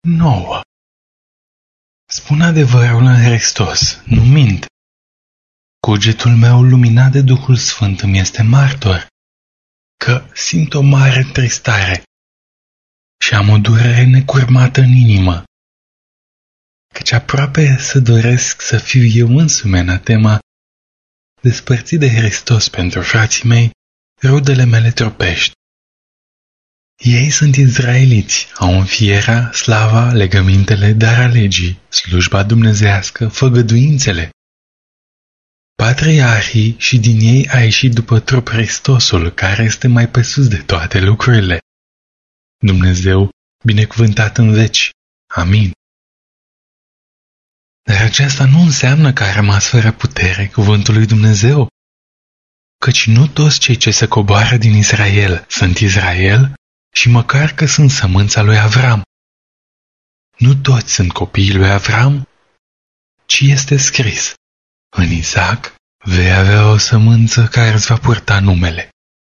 nouă. Spun adevărul în Hristos, nu mint. Cugetul meu luminat de Duhul Sfânt îmi este martor că simt o mare întristare și am o durere necurmată în inimă, căci aproape să doresc să fiu eu însumi anatema, despărțit de Hristos pentru frații mei, rudele mele trupești. Ei sunt izraeliți, au înfierea, slava, legămintele, darea legii, slujba dumnezească, făgăduințele. Patriarhii și din ei a ieșit după trup Hristosul, care este mai pe sus de toate lucrurile. Dumnezeu, binecuvântat în veci. Amin. Dar aceasta nu înseamnă că a rămas fără putere cuvântul lui Dumnezeu, căci nu toți cei ce se coboară din Israel sunt Israel și măcar că sunt sămânța lui Avram. Nu toți sunt copiii lui Avram, ci este scris: în Isaac vei avea o sămânță care îți va purta numele.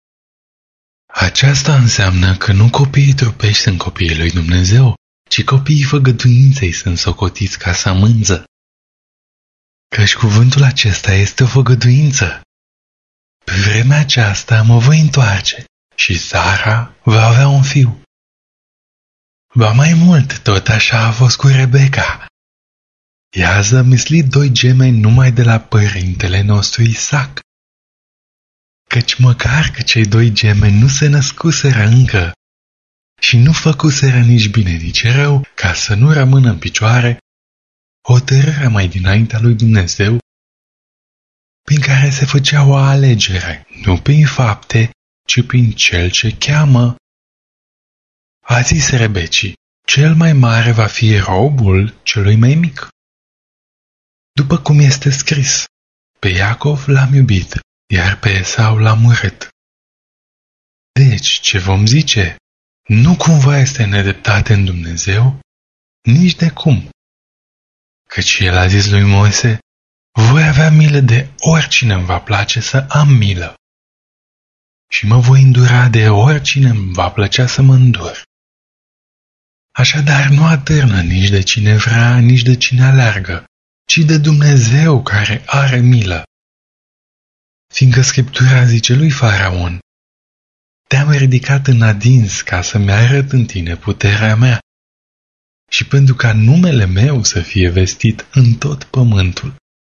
Aceasta înseamnă că nu copiii trupești sunt copiii lui Dumnezeu, ci copiii făgăduinței sunt socotiți ca sămânță. Căci cuvântul acesta este o făgăduință. Pe vremea aceasta mă voi întoarce și Sara va avea un fiu. Ba mai mult, tot așa a fost cu Rebecca. Ea a zămislit 2 gemeni numai de la părintele nostru Isaac. Căci măcar că cei 2 gemeni nu se născuseră încă și nu făcuseră nici bine, nici rău, ca să nu rămână în picioare, hotărârea mai dinaintea lui Dumnezeu, prin care se făcea o alegere, nu prin fapte, ci prin cel ce cheamă. A zis Rebecii: cel mai mare va fi robul celui mai mic. După cum este scris: pe Iacov l-am iubit, iar pe Esau l-am urât. Deci, ce vom zice? Nu cumva este nedreptate în Dumnezeu? Nici de cum. Căci el a zis lui Moise: voi avea milă de oricine îmi va place să am milă. Și mă voi îndura de oricine îmi va plăcea să mă îndur. Așadar nu atârnă nici de cine vrea, nici de cine aleargă, ci de Dumnezeu care are milă. Fiindcă Scriptura zice lui Faraon: te-am ridicat în adins ca să-mi arăt în tine puterea mea și pentru ca numele meu să fie vestit în tot pământul.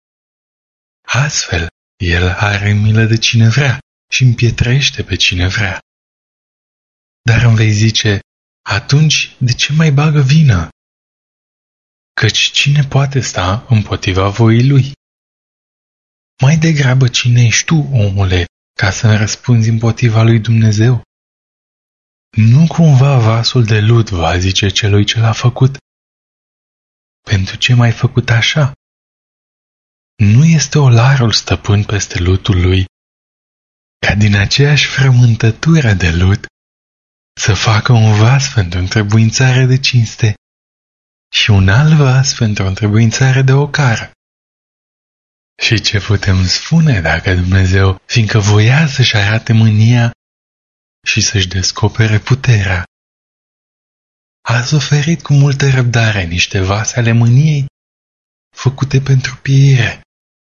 Astfel, el are milă de cine vrea și împietrește pe cine vrea. Dar îmi vei zice: atunci de ce mai bagă vină? Căci cine poate sta împotriva voii lui? Mai degrabă cine ești tu, omule, ca să-mi răspunzi împotriva lui Dumnezeu? Nu cumva vasul de lut va zice celui ce l-a făcut: pentru ce m-ai făcut așa? Nu este olarul stăpân peste lutul lui, ca din aceeași frământătură de lut să facă un vas pentru întrebuințare de cinste și un alt vas pentru întrebuințare de ocară. Și ce putem spune dacă Dumnezeu, fiindcă voia să-și arate mânia și să-și descopere puterea, a suferit cu multă răbdare niște vase ale mâniei făcute pentru pieire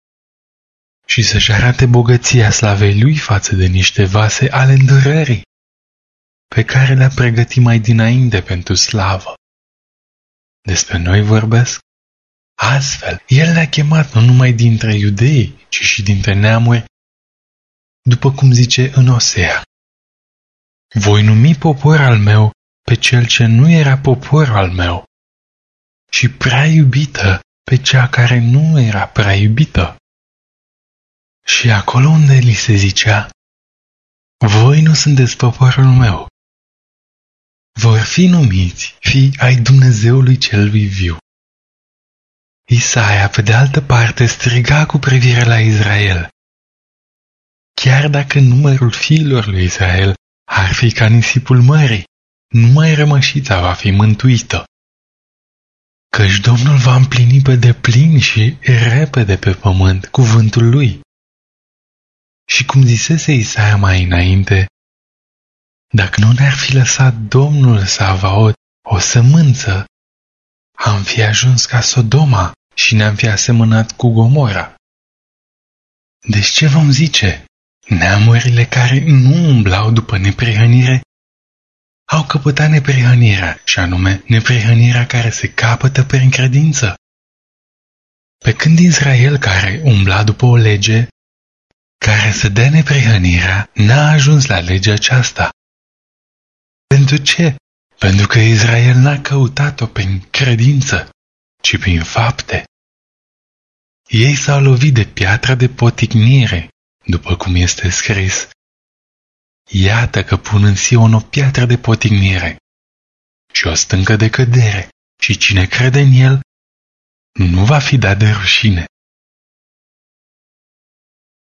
și să-și arate bogăția slavei lui față de niște vase ale îndurării pe care le-a pregătit mai dinainte pentru slavă. Despre noi vorbesc. Astfel, el le-a chemat nu numai dintre iudei, ci și dintre neamuri, după cum zice în Osea: voi numi popor al meu pe cel ce nu era popor al meu și prea iubită pe cea care nu era prea iubită. Și acolo unde li se zicea: voi nu sunteți poporul meu, vor fi numiți fii ai Dumnezeului celui viu. Isaia, pe de altă parte, striga cu privire la Israel: chiar dacă numărul fiilor lui Israel ar fi ca nisipul mării, numai rămășița va fi mântuită. Căci Domnul va împlini pe deplin și repede pe pământ cuvântul lui. Și cum zisese Isaia mai înainte: dacă nu ne-ar fi lăsat Domnul Savaot o sămânță, am fi ajuns ca Sodoma și ne-am fi asemănat cu Gomora. Deci ce vom zice? Neamurile care nu umblau după neprihănire au căpătat neprihănirea, și anume neprihănirea care se capătă prin credință. Pe când Israel, care umbla după o lege care să dea neprihănirea, n-a ajuns la legea aceasta. Pentru ce? Pentru că Israel n-a căutat-o prin credință, ci prin fapte. Ei s-au lovit de piatra de poticnire, după cum este scris: iată că pun în Sion o piatră de poticnire și o stâncă de cădere, și cine crede în el nu va fi dat de rușine.